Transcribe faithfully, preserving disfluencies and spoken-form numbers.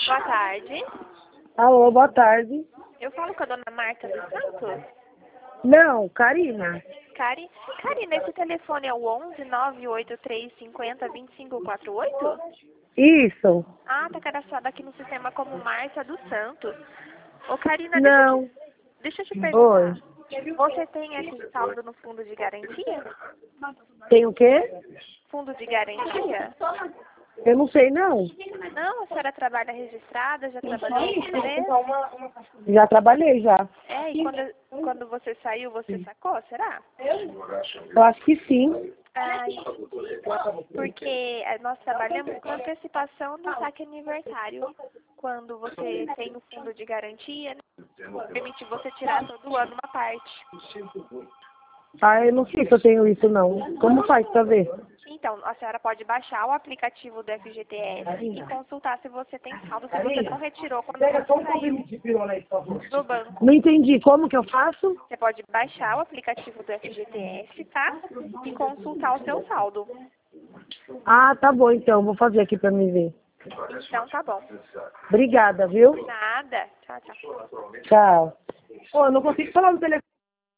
Boa tarde. Alô, boa tarde. Eu falo com a dona Marta dos Santos. Não, Karina. Cari... Karina, esse telefone é o onze nove oito três cinco zero dois cinco quatro oito? Isso. Ah, tá cadastrado aqui no sistema como Marta dos Santos. Ô, Karina, deixa eu Não. te, deixa eu te Oi. perguntar. Você tem esse saldo no fundo de garantia? Tem o quê? Fundo de garantia? Eu não sei, não. Não, a senhora trabalha registrada, já trabalhou em empresa? Já trabalhei, já. É, e quando, quando você saiu, você sacou, será? Eu acho que sim. Ah, entendi. Porque eh, nós trabalhamos com antecipação do saque aniversário. Quando você tem o fundo de garantia, né, permite você tirar todo ano uma parte. Ah, eu não sei se eu tenho isso, não. Como faz pra ver? Então, a senhora pode baixar o aplicativo do F G T S e consultar se você tem saldo, se você não retirou quando você saiu do banco. Não entendi. Como que eu faço? Você pode baixar o aplicativo do F G T S, tá? E consultar o seu saldo. Ah, tá bom, então. Vou fazer aqui pra me ver. Então, tá bom. Obrigada, viu? Nada. Tchau, tchau. Tchau. Pô, eu não consigo falar no telefone.